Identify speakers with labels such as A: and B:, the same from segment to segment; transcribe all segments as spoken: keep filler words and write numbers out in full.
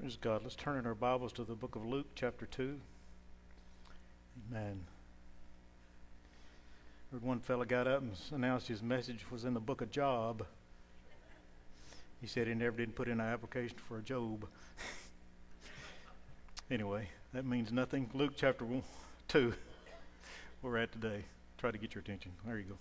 A: Praise God. Let's turn in our Bibles to the book of Luke, chapter two. Amen. Heard one fella got up and announced his message was in the book of Job. He said he never did put in an application for a Job. Anyway, that means nothing. Luke chapter one, two, where we're at today. Try to get your attention. There you go.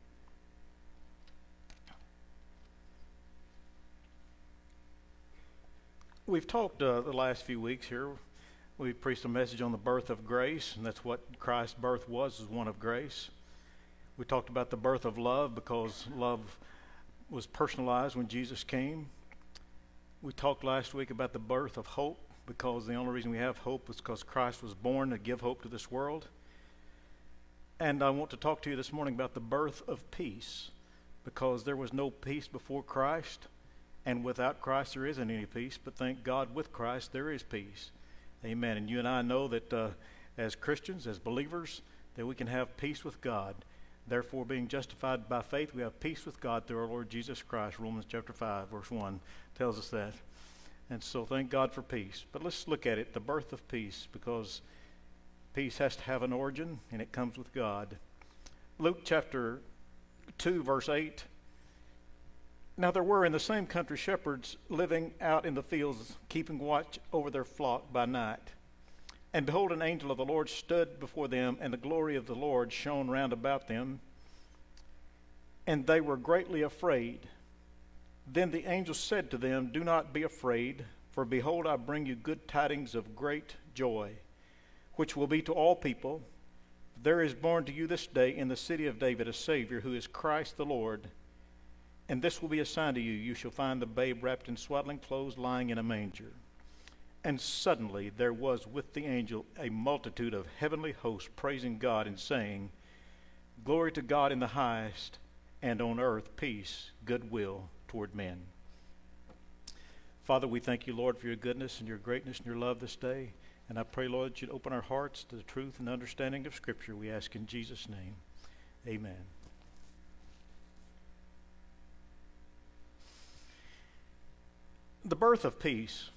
A: We've talked uh, the last few weeks here. We preached a message on the birth of grace, and that's what Christ's birth was, is one of grace. We talked about the birth of love because love was personalized when Jesus came. We talked last week about the birth of hope because the only reason we have hope is because Christ was born to give hope to this world. And I want to talk to you this morning about the birth of peace because there was no peace before Christ. And without Christ, there isn't any peace. But thank God, with Christ, there is peace. Amen. And you and I know that uh, as Christians, as believers, that we can have peace with God. Therefore, being justified by faith, we have peace with God through our Lord Jesus Christ. Romans chapter five, verse one tells us that. And so thank God for peace. But let's look at it, the birth of peace, because peace has to have an origin, and it comes with God. Luke chapter two, verse eight. Now there were in the same country shepherds living out in the fields, keeping watch over their flock by night. And behold, an angel of the Lord stood before them, and the glory of the Lord shone round about them. And they were greatly afraid. Then the angel said to them, Do not be afraid, for behold, I bring you good tidings of great joy, which will be to all people. There is born to you this day in the city of David a Savior, who is Christ the Lord. And this will be a sign to you. You shall find the babe wrapped in swaddling clothes, lying in a manger. And suddenly there was with the angel a multitude of heavenly hosts praising God and saying, Glory to God in the highest, and on earth peace, goodwill toward men. Father, we thank you, Lord, for your goodness and your greatness and your love this day. And I pray, Lord, that you'd open our hearts to the truth and understanding of Scripture. We ask in Jesus' name. Amen. The birth of peace.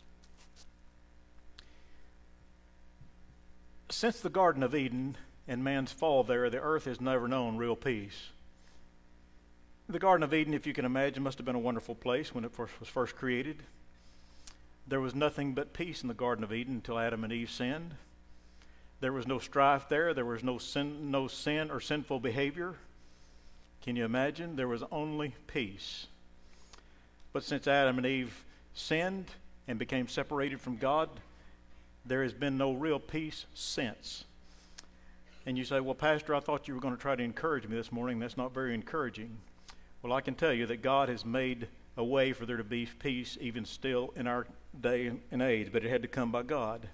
A: Since the Garden of Eden and man's fall there, the earth has never known real peace. The Garden of Eden, if you can imagine, must have been a wonderful place when it first was first created. There was nothing but peace in the Garden of Eden until Adam and Eve sinned. There was no strife there. There was no sin, no sin or sinful behavior. Can you imagine? There was only peace. But since Adam and Eve sinned and became separated from God, there has been no real peace since. And you say, well, Pastor, I thought you were going to try to encourage me this morning. That's not very encouraging. Well, I can tell you that God has made a way for there to be peace even still in our day and age, but it had to come by God.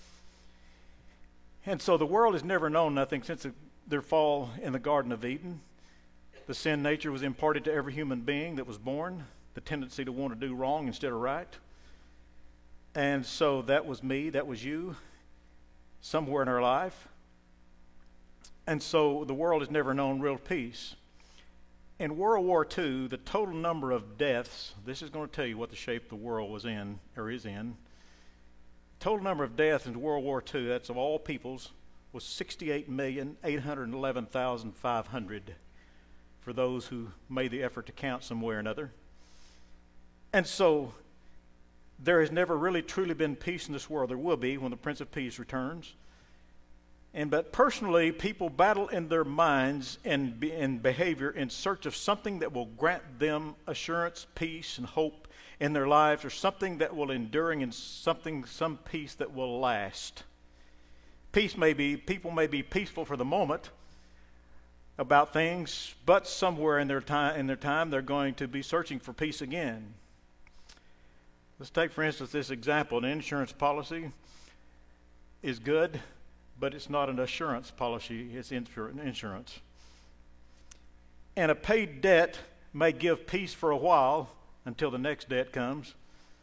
A: And so the world has never known nothing since their fall in the Garden of Eden. The sin nature was imparted to every human being that was born. The tendency to want to do wrong instead of right. And so that was me, that was you, somewhere in our life. And so the world has never known real peace. In World War Two, the total number of deaths, this is going to tell you what the shape the world was in, or is in. Total number of deaths in World War Two, that's of all peoples, was sixty-eight million, eight hundred eleven thousand, five hundred for those who made the effort to count some way or another. And so there has never really truly been peace in this world. There will be when the Prince of Peace returns. And but personally, people battle in their minds and be, in behavior in search of something that will grant them assurance, peace, and hope in their lives, or something that will enduring and something, some peace that will last. Peace may be, people may be peaceful for the moment about things, but somewhere in their time, in their time, they're going to be searching for peace again. Let's take, for instance, this example. An insurance policy is good, but it's not an assurance policy. It's insurance. And a paid debt may give peace for a while until the next debt comes.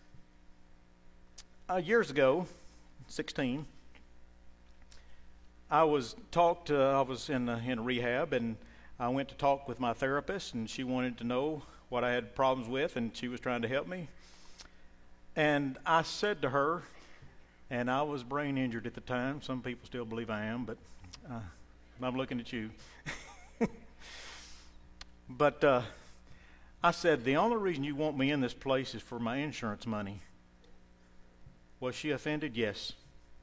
A: Uh, years ago, sixteen, I was talked. Uh, I was in uh, in rehab, and I went to talk with my therapist, and she wanted to know what I had problems with, and she was trying to help me. And I said to her, and I was brain injured at the time. Some people still believe I am, but uh, I'm looking at you. But uh, I said, the only reason you want me in this place is for my insurance money. Was she offended? Yes.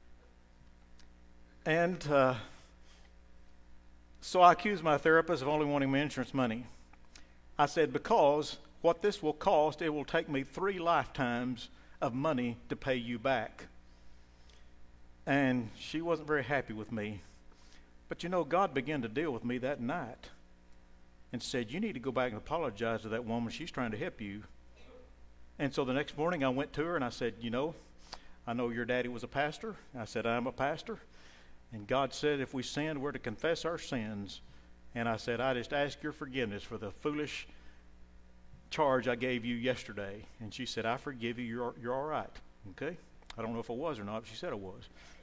A: And uh, so I accused my therapist of only wanting my insurance money. I said, because what this will cost, it will take me three lifetimes of money to pay you back. And she wasn't very happy with me. But you know, God began to deal with me that night and said, you need to go back and apologize to that woman. She's trying to help you. And so the next morning I went to her and I said, you know, I know your daddy was a pastor. I said, I'm a pastor. And God said if we sinned, we're to confess our sins. And I said, I just ask your forgiveness for the foolish charge I gave you yesterday. And she said, I forgive you. You're, you're all right. Okay? I don't know if I was or not, but she said I was.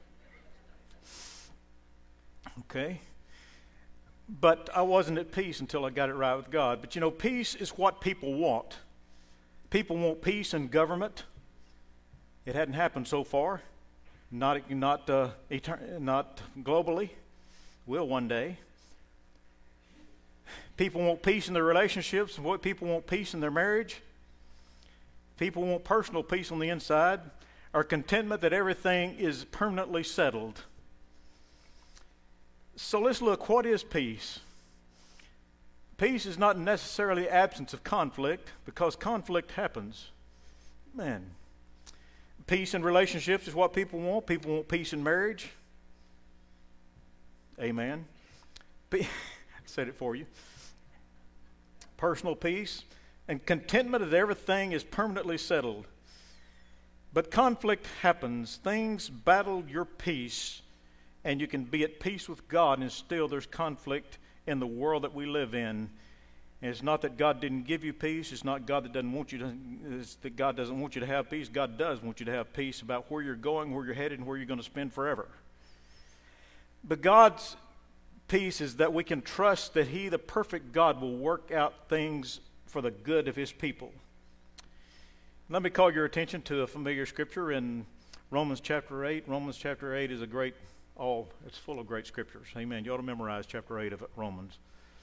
A: Okay? But I wasn't at peace until I got it right with God. But you know, peace is what people want. People want peace in government. It hadn't happened so far. Not, not, uh, etern- not globally. Will one day. People want peace in their relationships. People want peace in their marriage. People want personal peace on the inside, or contentment that everything is permanently settled. So let's look, what is peace? Peace is not necessarily absence of conflict, because conflict happens. Man. Peace in relationships is what people want. People want peace in marriage. Amen. Pe- I said it for you. Personal peace and contentment that everything is permanently settled. But conflict happens. Things battle your peace, and you can be at peace with God, and still there's conflict in the world that we live in. And it's not that God didn't give you peace. It's not God that doesn't want you to. It's that God doesn't want you to have peace. God does want you to have peace about where you're going, where you're headed, and where you're going to spend forever. But God's peace is that we can trust that He, the perfect God, will work out things for the good of His people. Let me call your attention to a familiar scripture in Romans chapter eight. Romans chapter eight is a great, oh, it's full of great scriptures. Amen. You ought to memorize chapter eight of Romans.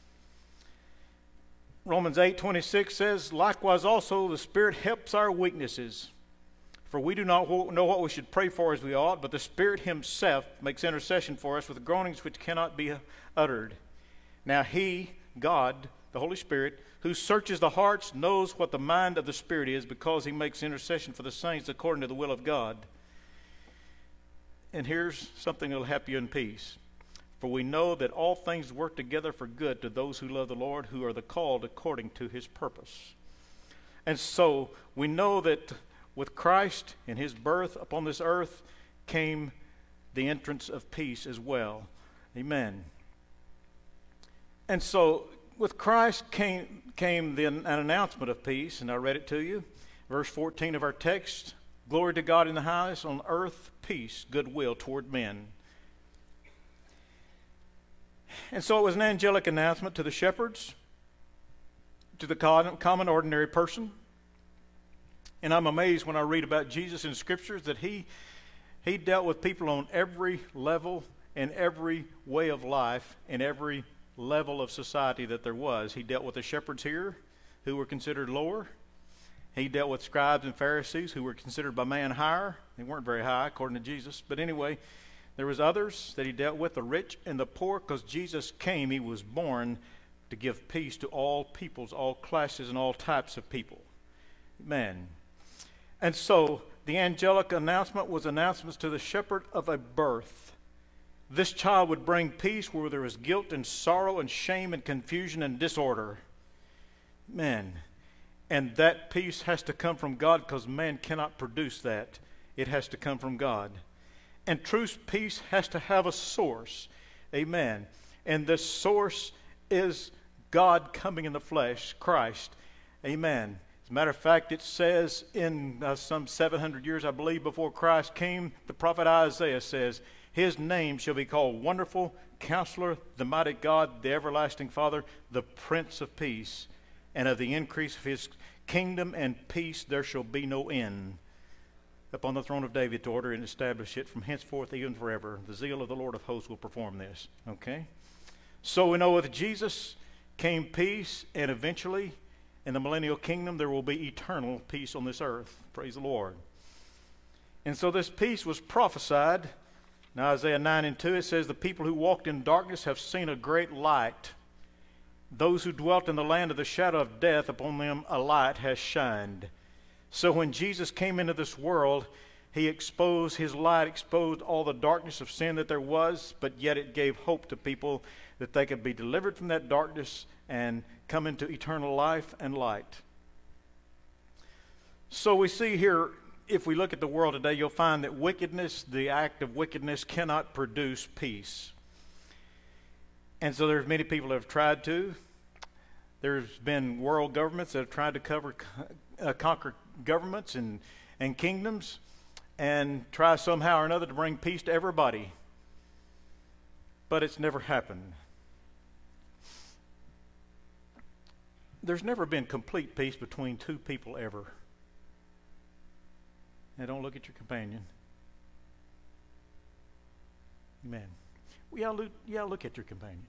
A: Romans eight twenty-six says, likewise also the Spirit helps our weaknesses. For we do not know what we should pray for as we ought, but the Spirit Himself makes intercession for us with groanings which cannot be uttered. Now He, God, the Holy Spirit, who searches the hearts, knows what the mind of the Spirit is, because He makes intercession for the saints according to the will of God. And here's something that will help you in peace. For we know that all things work together for good to those who love the Lord, who are the called according to His purpose. And so we know that with Christ and His birth upon this earth came the entrance of peace as well. Amen. And so with Christ came, came the, an announcement of peace, and I read it to you. Verse fourteen of our text, glory to God in the highest, on earth peace, goodwill toward men. And so it was an angelic announcement to the shepherds, to the common, ordinary person. And I'm amazed when I read about Jesus in Scriptures that he, he dealt with people on every level and every way of life and every level of society that there was. He dealt with the shepherds here, who were considered lower. He dealt with scribes and Pharisees, who were considered by man higher. They weren't very high, according to Jesus. But anyway, there was others that He dealt with, the rich and the poor, because Jesus came. He was born to give peace to all peoples, all classes, and all types of people. Amen. And so the angelic announcement was announcements to the shepherd of a birth. This child would bring peace where there was guilt and sorrow and shame and confusion and disorder. Man, and that peace has to come from God, because man cannot produce that. It has to come from God. And true peace has to have a source. Amen. And the source is God coming in the flesh, Christ. Amen. As a matter of fact, it says in uh, some seven hundred years, I believe, before Christ came, the prophet Isaiah says, His name shall be called Wonderful, Counselor, the Mighty God, the Everlasting Father, the Prince of Peace. And of the increase of His kingdom and peace there shall be no end. upon the throne of David to order and establish it from henceforth even forever. The zeal of the Lord of hosts will perform this. Okay? So we know with Jesus came peace, and eventually in the millennial kingdom there will be eternal peace on this earth. Praise the Lord. And so this peace was prophesied. Now Isaiah nine and two, it says, the people who walked in darkness have seen a great light. Those who dwelt in the land of the shadow of death, upon them a light has shined. So when Jesus came into this world, he exposed, his light exposed all the darkness of sin that there was, but yet it gave hope to people that they could be delivered from that darkness and come into eternal life and light. So we see here, if we look at the world today, you'll find that wickedness, the act of wickedness, cannot produce peace. And so there's many people that have tried to. There's been world governments that have tried to cover, uh, conquer governments and, and kingdoms and try somehow or another to bring peace to everybody. But it's never happened. There's never been complete peace between two people ever. Now don't look at your companion. Amen. Well, yeah, look, yeah, look at your companion.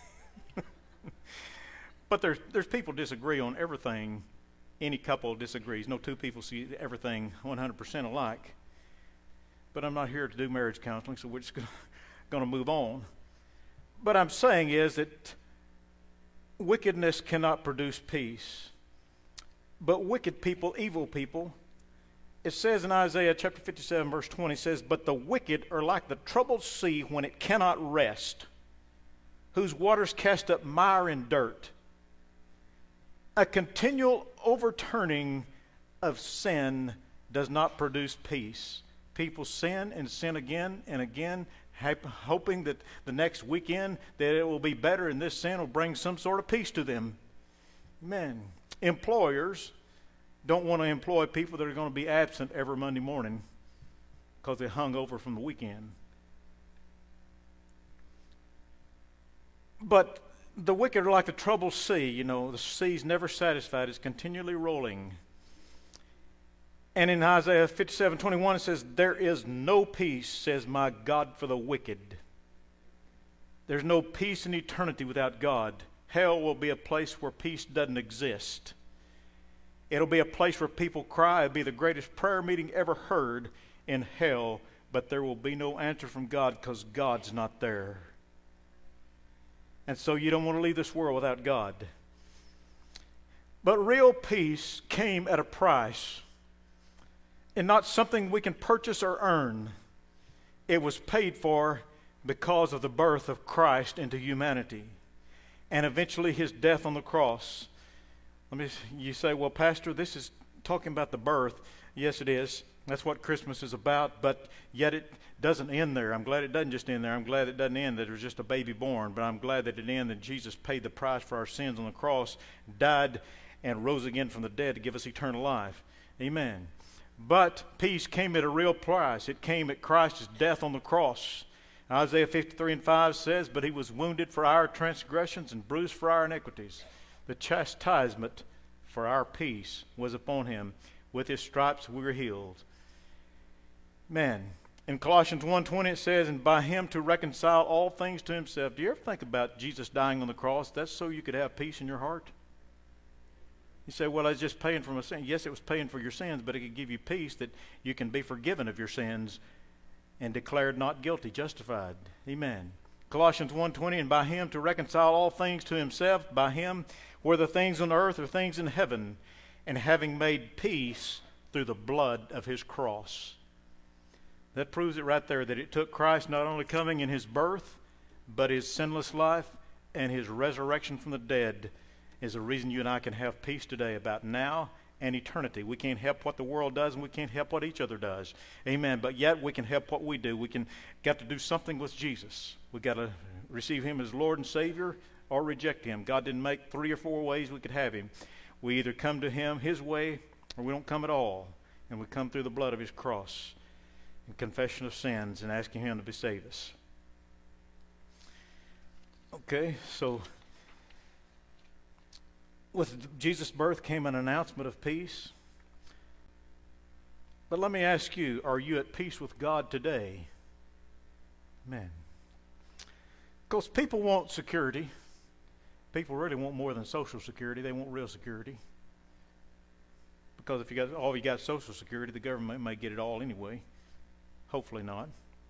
A: But there's there's people disagree on everything. Any couple disagrees. No two people see everything one hundred percent alike. But I'm not here to do marriage counseling, so we're just going to move on. But I'm saying is that wickedness cannot produce peace. But wicked people, evil people, it says in Isaiah chapter fifty-seven, verse twenty, it says, but the wicked are like the troubled sea when it cannot rest, whose waters cast up mire and dirt. A continual overturning of sin does not produce peace. People sin and sin again and again, hoping that the next weekend that it will be better and this sin will bring some sort of peace to them. Amen. Employers don't want to employ people that are going to be absent every Monday morning because they hung over from the weekend. But the wicked are like the troubled sea. You know, the sea's never satisfied. It's continually rolling. And in Isaiah fifty-seven twenty-one, it says, there is no peace, says my God, for the wicked. There's no peace in eternity without God. Hell will be a place where peace doesn't exist. It'll be a place where people cry. It'll be the greatest prayer meeting ever heard in hell, but there will be no answer from God because God's not there. And so you don't want to leave this world without God. But real peace came at a price, and not something we can purchase or earn. It was paid for because of the birth of Christ into humanity and eventually his death on the cross. Let me, you say, well, Pastor, this is talking about the birth. Yes, it is. That's what Christmas is about, but yet it doesn't end there. I'm glad it doesn't just end there. I'm glad it doesn't end that there's just a baby born, but I'm glad that it ended that Jesus paid the price for our sins on the cross, died, and rose again from the dead to give us eternal life. Amen. But peace came at a real price. It came at Christ's death on the cross. Isaiah fifty-three and five says, but he was wounded for our transgressions and bruised for our iniquities. The chastisement for our peace was upon him. With his stripes we were healed. Man, in Colossians one twenty it says, and by him to reconcile all things to himself. Do you ever think about Jesus dying on the cross? That's so you could have peace in your heart? You say, well, I was just paying for my sin. Yes, it was paying for your sins, but it could give you peace that you can be forgiven of your sins and declared not guilty, justified. Amen. Colossians one twenty, and by him to reconcile all things to himself, by him, whether things on earth or things in heaven, and having made peace through the blood of his cross. That proves it right there, that it took Christ not only coming in his birth, but his sinless life and his resurrection from the dead is the reason you and I can have peace today about now and eternity. We can't help what the world does, and we can't help what each other does. Amen. But yet we can help what we do. We can got to do something with Jesus. We got to receive him as Lord and Savior or reject him. God didn't make three or four ways we could have him. We either come to him his way or we don't come at all. And we come through the blood of his cross and confession of sins and asking him to save us. Okay, so with Jesus' birth came an announcement of peace. But let me ask you, are you at peace with God today? Man. Because people want security. People really want more than social security. They want real security. Because if you got all you got is social security, the government may get it all anyway. Hopefully not.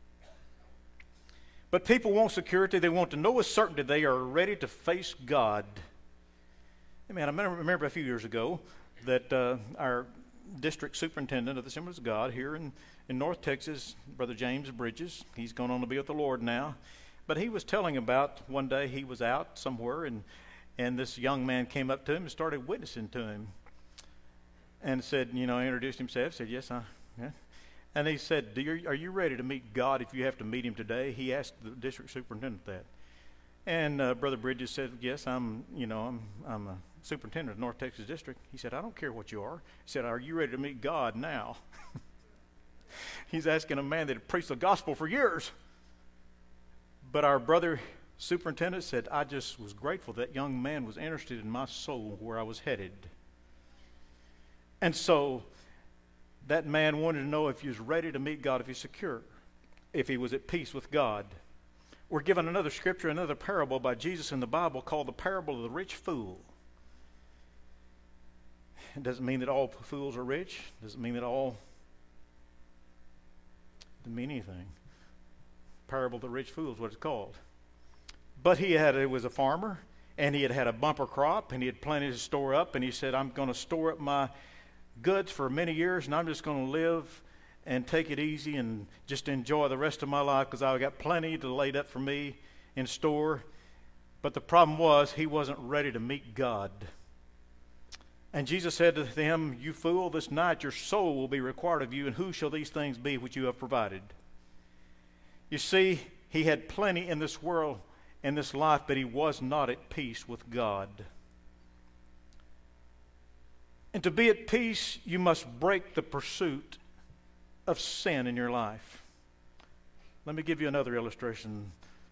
A: But people want security. They want to know with certainty they are ready to face God. Hey man, I remember, remember a few years ago that uh, our district superintendent of the Assemblies of God here in, in North Texas, Brother James Bridges, he's gone on to be with the Lord now. But he was telling about one day he was out somewhere and, and this young man came up to him and started witnessing to him. And said, you know, introduced himself, said, yes, I, yeah. And he said, Do you, are you ready to meet God if you have to meet him today? He asked the district superintendent that. And uh, Brother Bridges said, yes, I'm, you know, I'm, I'm a superintendent of North Texas District. He said, I don't care what you are. He said, are you ready to meet God now? He's asking a man that had preached the gospel for years. But our brother superintendent said, I just was grateful that young man was interested in my soul, where I was headed. And so that man wanted to know if he was ready to meet God, if he's secure, if he was at peace with God. We're given another scripture, another parable by Jesus in the Bible called the parable of the rich fool. It doesn't mean that all fools are rich. It doesn't mean that all... It doesn't mean anything. Parable of the rich fool is what it's called. But he had, it was a farmer, and he had had a bumper crop, and he had plenty to store up, and he said, I'm going to store up my goods for many years, and I'm just going to live and take it easy and just enjoy the rest of my life because I've got plenty to laid up for me in store. But the problem was he wasn't ready to meet God. And Jesus said to him, you fool, this night your soul will be required of you, and who shall these things be which you have provided? You see, he had plenty in this world, in this life, but he was not at peace with God. And to be at peace, you must break the pursuit of sin in your life. Let me give you another illustration.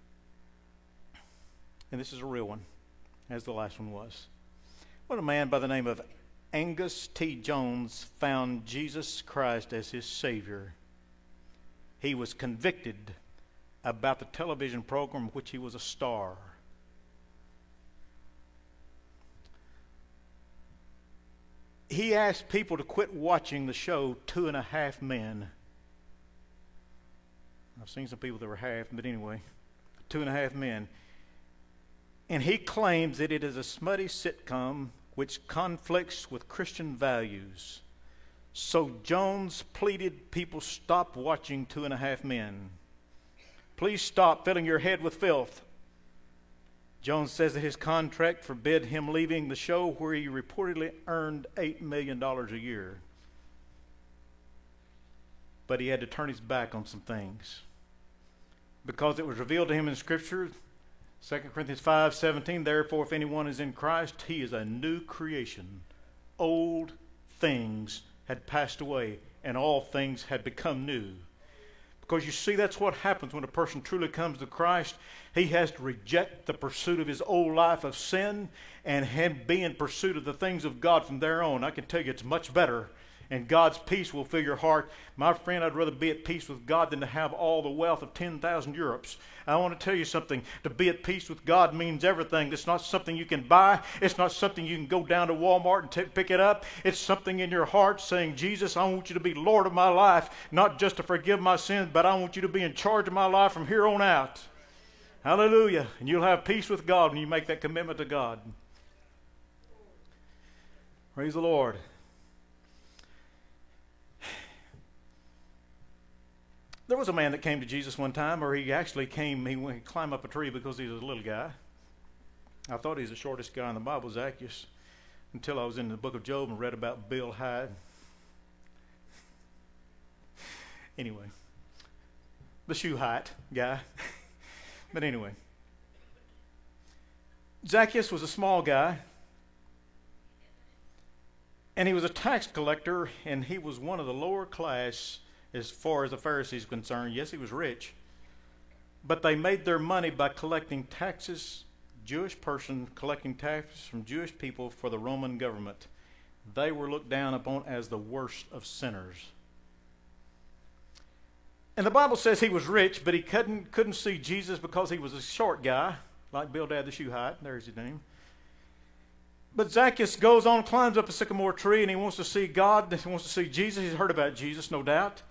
A: And this is a real one, as the last one was. When a man by the name of Angus T. Jones found Jesus Christ as his Savior, he was convicted about the television program in which he was a star. He asked people to quit watching the show Two and a Half Men. I've seen some people that were half, but anyway, Two and a Half Men. And he claims that it is a smutty sitcom which conflicts with Christian values. So Jones pleaded people stop watching Two and a Half Men. Please stop filling your head with filth. Jones says that his contract forbid him leaving the show where he reportedly earned eight million dollars a year. But he had to turn his back on some things. Because it was revealed to him in Scripture, Second Corinthians five seventeen, therefore if anyone is in Christ, he is a new creation. Old things had passed away, and all things had become new. Because you see, that's what happens when a person truly comes to Christ. He has to reject the pursuit of his old life of sin and be in pursuit of the things of God from there on. I can tell you it's much better, and God's peace will fill your heart. My friend, I'd rather be at peace with God than to have all the wealth of ten thousand Europes. I want to tell you something. To be at peace with God means everything. It's not something you can buy. It's not something you can go down to Walmart and t- pick it up. It's something in your heart saying, Jesus, I want you to be Lord of my life, not just to forgive my sins, but I want you to be in charge of my life from here on out. Hallelujah. And you'll have peace with God when you make that commitment to God. Praise the Lord. There was a man that came to Jesus one time, or he actually came, he went climb up a tree because he was a little guy. I thought he was the shortest guy in the Bible, Zacchaeus, until I was in the book of Job and read about Bill Hyde. Anyway, the shoe height guy. But anyway, Zacchaeus was a small guy, and he was a tax collector, and he was one of the lower class as far as the Pharisees were concerned. Yes, he was rich, but they made their money by collecting taxes, Jewish person collecting taxes from Jewish people for the Roman government. They were looked down upon as the worst of sinners. And the Bible says he was rich, but he couldn't, couldn't see Jesus because he was a short guy, like Bildad the Shuhite. There's his name. But Zacchaeus goes on, climbs up a sycamore tree, and he wants to see God. He wants to see Jesus. He's heard about Jesus, no doubt.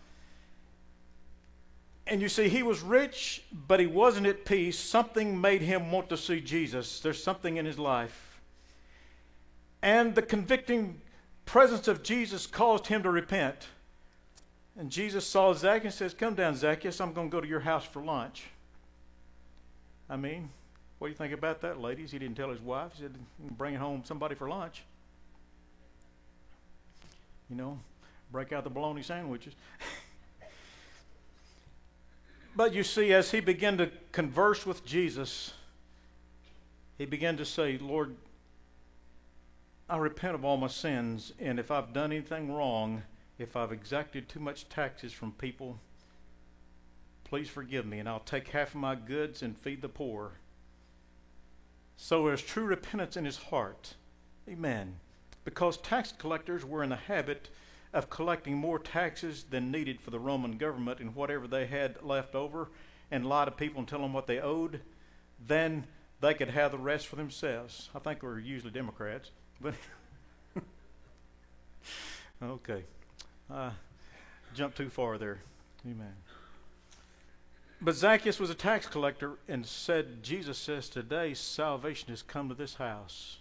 A: And you see, he was rich, but he wasn't at peace. Something made him want to see Jesus. There's something in his life. And the convicting presence of Jesus caused him to repent. And Jesus saw Zacchaeus and says, "Come down, Zacchaeus. I'm going to go to your house for lunch." I mean, what do you think about that, ladies? He didn't tell his wife. He said, "Bring home somebody for lunch." You know, break out the bologna sandwiches. But you see, as he began to converse with Jesus, he began to say, "Lord, I repent of all my sins, and if I've done anything wrong, if I've exacted too much taxes from people, please forgive me, and I'll take half of my goods and feed the poor." So there's true repentance in his heart. Amen. Because tax collectors were in the habit of collecting more taxes than needed for the Roman government and whatever they had left over, and lie to people and tell them what they owed, then they could have the rest for themselves. I think we're usually Democrats, but okay. I jumped too far there. Amen. But Zacchaeus was a tax collector and said, Jesus says, today salvation has come to this house,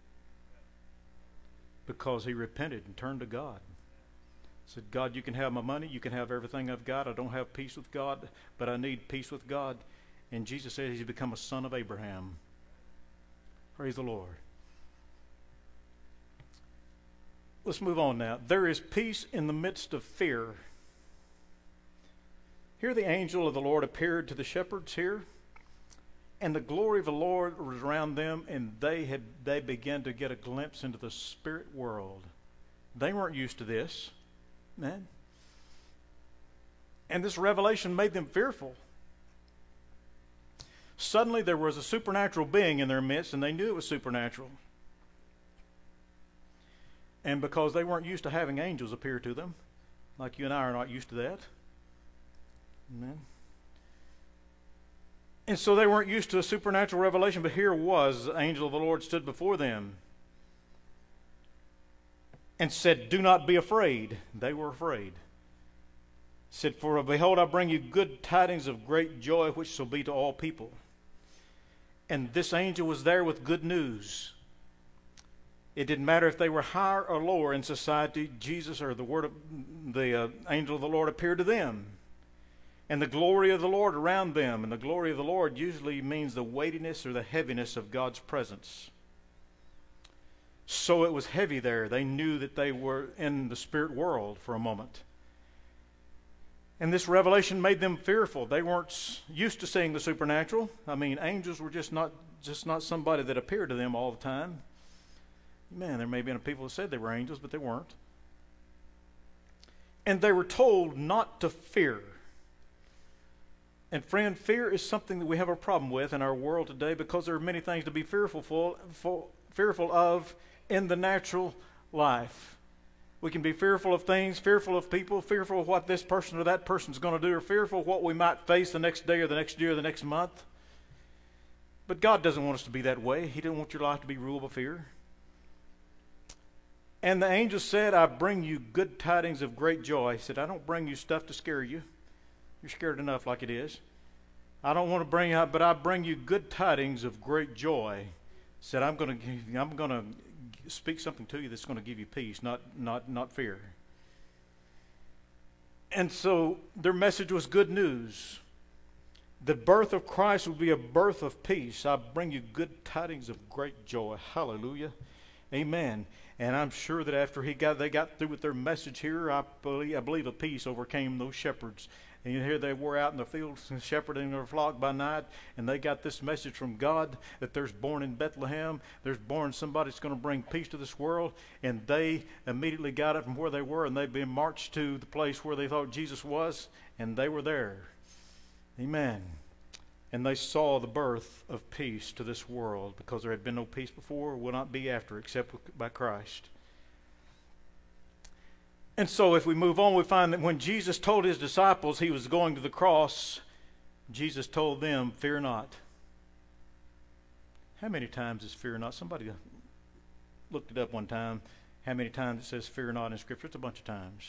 A: because he repented and turned to God. Said, "God, you can have my money, you can have everything I've got. I don't have peace with God, but I need peace with God." And Jesus said he's become a son of Abraham. Praise the Lord. Let's move on now. There is peace in the midst of fear. Here the angel of the Lord appeared to the shepherds here, and the glory of the Lord was around them, and they had they began to get a glimpse into the spirit world. They weren't used to this, man. And this revelation made them fearful. Suddenly there was a supernatural being in their midst, and they knew it was supernatural. And because they weren't used to having angels appear to them, like you and I are not used to that. Amen. And so they weren't used to a supernatural revelation, but here was, the angel of the Lord stood before them and said, "Do not be afraid." They were afraid. Said, "For behold, I bring you good tidings of great joy, which shall be to all people." And this angel was there with good news. It didn't matter if they were higher or lower in society. Jesus, or the word of the uh, angel of the Lord, appeared to them. And the glory of the Lord around them. And the glory of the Lord usually means the weightiness or the heaviness of God's presence. So it was heavy there. They knew that they were in the spirit world for a moment. And this revelation made them fearful. They weren't used to seeing the supernatural. I mean, angels were just not just not somebody that appeared to them all the time. Man, there may have been people that said they were angels, but they weren't. And they were told not to fear. And friend, fear is something that we have a problem with in our world today, because there are many things to be fearful for, for, fearful of in the natural life. We can be fearful of things, fearful of people, fearful of what this person or that person is going to do, or fearful of what we might face the next day or the next year or the next month. But God doesn't want us to be that way. He doesn't want your life to be ruled by fear. And the angel said, "I bring you good tidings of great joy." He said, "I don't bring you stuff to scare you. You're scared enough like it is. I don't want to bring you, but I bring you good tidings of great joy." He said, I'm going to, I'm going to speak something to you that's going to give you peace, not, not, not fear. And so their message was good news. The birth of Christ would be a birth of peace. I bring you good tidings of great joy. Hallelujah. Amen. And I'm sure that after he got, they got through with their message here, I believe, I believe a peace overcame those shepherds. And here they were out in the fields shepherding their flock by night, and they got this message from God that there's born in Bethlehem, there's born somebody that's going to bring peace to this world. And they immediately got it from where they were, and they've been marched to the place where they thought Jesus was, and they were there. Amen. And they saw the birth of peace to this world, because there had been no peace before, will not be after, except by Christ. And so if we move on, we find that when Jesus told his disciples he was going to the cross, Jesus told them, fear not. How many times is fear not? Somebody looked it up one time. How many times it says fear not in Scripture? It's a bunch of times.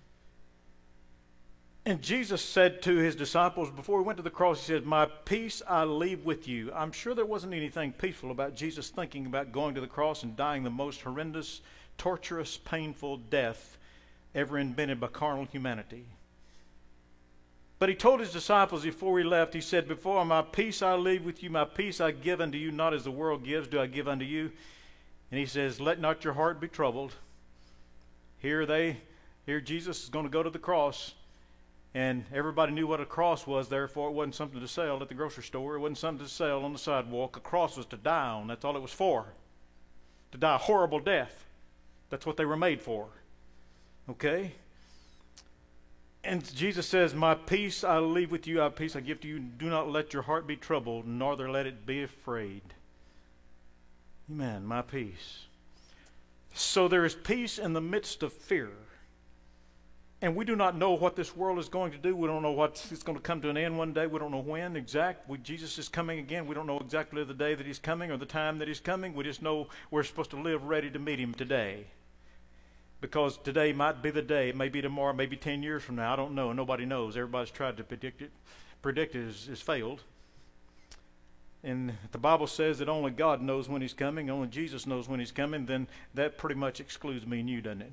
A: And Jesus said to his disciples before he went to the cross, he said, my peace I leave with you. I'm sure there wasn't anything peaceful about Jesus thinking about going to the cross and dying the most horrendous, torturous, painful death ever invented by carnal humanity. But he told his disciples before he left, he said, before my peace I leave with you, my peace I give unto you, not as the world gives do I give unto you. And he says, let not your heart be troubled. Here they, here Jesus is going to go to the cross. And everybody knew what a cross was, therefore it wasn't something to sell at the grocery store. It wasn't something to sell on the sidewalk. A cross was to die on. That's all it was for. To die a horrible death. That's what they were made for. Okay? And Jesus says, my peace I leave with you, my peace I give to you. Do not let your heart be troubled, nor let it be afraid. Amen. My peace. So there is peace in the midst of fear. And we do not know what this world is going to do. We don't know what it's going to come to an end one day. We don't know when exact. We, Jesus is coming again. We don't know exactly the day that he's coming or the time that he's coming. We just know we're supposed to live ready to meet him today. Because today might be the day. It may be tomorrow, maybe ten years from now. I don't know. Nobody knows. Everybody's tried to predict it. Predict it has, has failed. And the Bible says that only God knows when he's coming. Only Jesus knows when he's coming. Then that pretty much excludes me and you, doesn't it?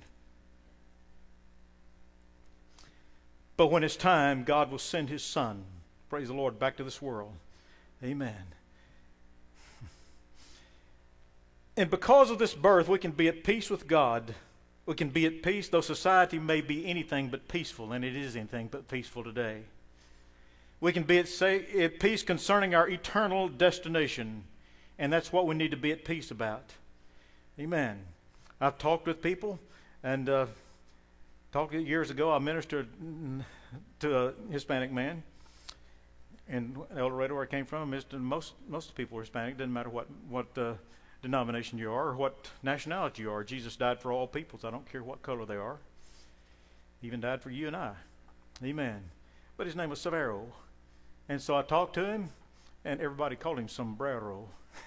A: But when it's time, God will send his Son, praise the Lord, back to this world. Amen. And because of this birth, we can be at peace with God. We can be at peace, though society may be anything but peaceful, and it is anything but peaceful today. We can be at, say, at peace concerning our eternal destination, and that's what we need to be at peace about. Amen. I've talked with people, and uh, talked years ago, I ministered to a Hispanic man in El Dorado, where I came from. Most most of the people were Hispanic. Doesn't matter what what uh, denomination you are or what nationality you are. Jesus died for all peoples. I don't care what color they are. He even died for you and I. Amen. But his name was Severo, and so I talked to him, and everybody called him Sombrero,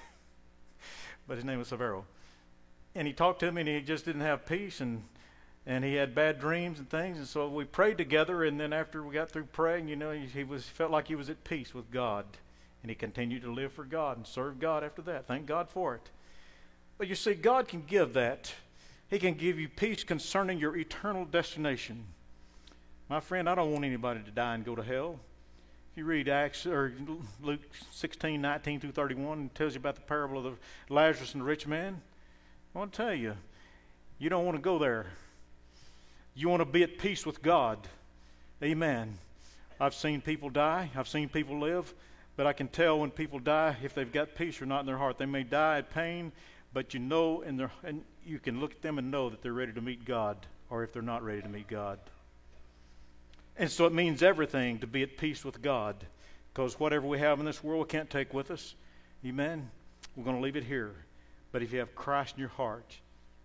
A: but his name was Severo. And he talked to me, and he just didn't have peace, and And he had bad dreams and things, and so we prayed together. And then after we got through praying, you know, he, he was felt like he was at peace with God, and he continued to live for God and serve God after that. Thank God for it. But you see, God can give that. He can give you peace concerning your eternal destination. My friend, I don't want anybody to die and go to hell. If you read Acts or Luke sixteen, nineteen through thirty-one, it tells you about the parable of the Lazarus and the rich man. I want to tell you, you don't want to go there. You want to be at peace with God. Amen. I've seen people die. I've seen people live. But I can tell when people die if they've got peace or not in their heart. They may die at pain, but you know, in their, and you can look at them and know that they're ready to meet God, or if they're not ready to meet God. And so it means everything to be at peace with God, because whatever we have in this world we can't take with us. Amen. We're going to leave it here. But if you have Christ in your heart,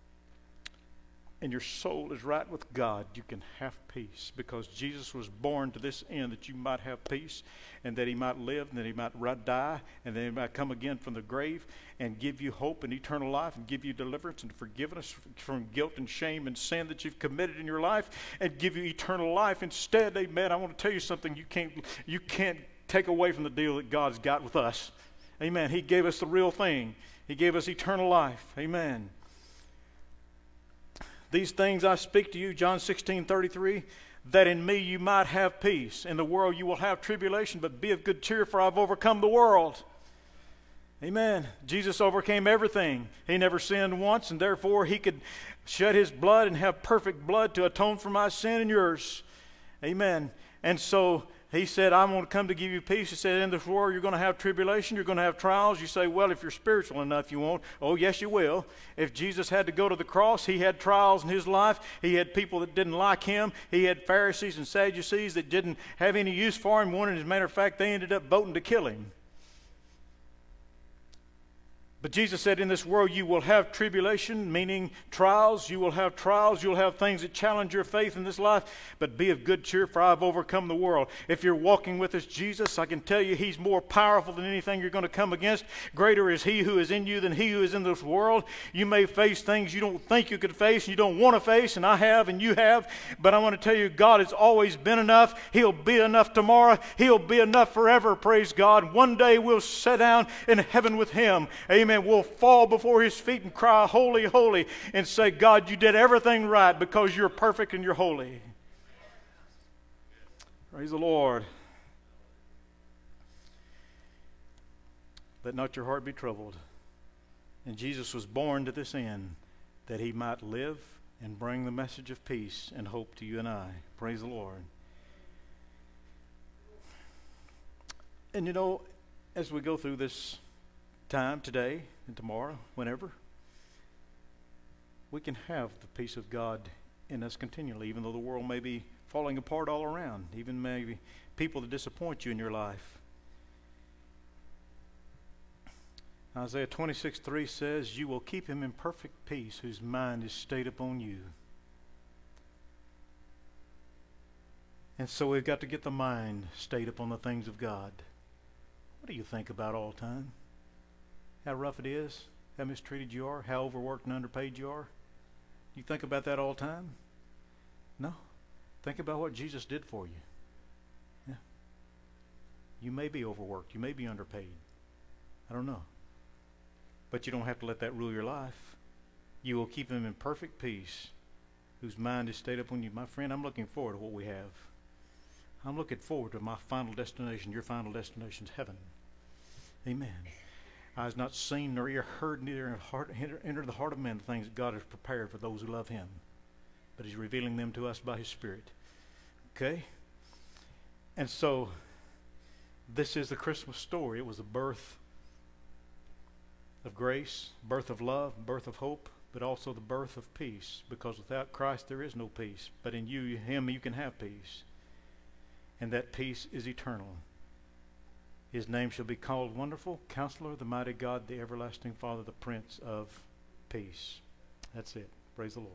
A: and your soul is right with God, you can have peace, because Jesus was born to this end, that you might have peace, and that he might live, and that he might die, and that he might come again from the grave and give you hope and eternal life, and give you deliverance and forgiveness from guilt and shame and sin that you've committed in your life, and give you eternal life instead. Amen. I want to tell you something you can't you can't take away from the deal that God's got with us. Amen. He gave us the real thing. He gave us eternal life. Amen. These things I speak to you, John sixteen thirty-three, that in me you might have peace. In the world you will have tribulation, but be of good cheer, for I've overcome the world. Amen. Jesus overcame everything. He never sinned once, and therefore he could shed his blood and have perfect blood to atone for my sin and yours. Amen. And so he said, I'm going to come to give you peace. He said, in this world you're going to have tribulation, you're going to have trials. You say, well, if you're spiritual enough, you won't. Oh, yes, you will. If Jesus had to go to the cross, he had trials in his life. He had people that didn't like him. He had Pharisees and Sadducees that didn't have any use for him. One, as a matter of fact, they ended up voting to kill him. But Jesus said, in this world you will have tribulation, meaning trials. You will have trials. You'll have things that challenge your faith in this life. But be of good cheer, for I have overcome the world. If you're walking with this Jesus, I can tell you He's more powerful than anything you're going to come against. Greater is He who is in you than he who is in this world. You may face things you don't think you could face, and you don't want to face, and I have, and you have. But I want to tell you, God has always been enough. He'll be enough tomorrow. He'll be enough forever, praise God. One day we'll sit down in heaven with Him. Amen. We'll fall before His feet and cry, holy, holy, and say, God, you did everything right because you're perfect and you're holy. Praise the Lord. Let not your heart be troubled. And Jesus was born to this end, that He might live and bring the message of peace and hope to you and I. Praise the Lord. And you know, as we go through this time today and tomorrow, whenever, we can have the peace of God in us continually, even though the world may be falling apart all around, even maybe people that disappoint you in your life. Isaiah twenty-six three says, you will keep him in perfect peace whose mind is stayed upon you. And so we've got to get the mind stayed upon the things of God. What do you think about all the time? How rough it is, how mistreated you are, how overworked and underpaid you are. You think about that all the time? No. Think about what Jesus did for you. Yeah. You may be overworked. You may be underpaid. I don't know. But you don't have to let that rule your life. You will keep him in perfect peace, whose mind is stayed upon you. My friend, I'm looking forward to what we have. I'm looking forward to my final destination. Your final destination is heaven. Amen. Eyes not seen nor ear heard, neither in heart, enter, enter the heart of man the things that God has prepared for those who love Him. But He's revealing them to us by His Spirit. Okay? And so, this is the Christmas story. It was the birth of grace, birth of love, birth of hope, but also the birth of peace. Because without Christ there is no peace. But in you, Him, you can have peace. And that peace is eternal. His name shall be called Wonderful, Counselor, the Mighty God, the Everlasting Father, the Prince of Peace. That's it. Praise the Lord.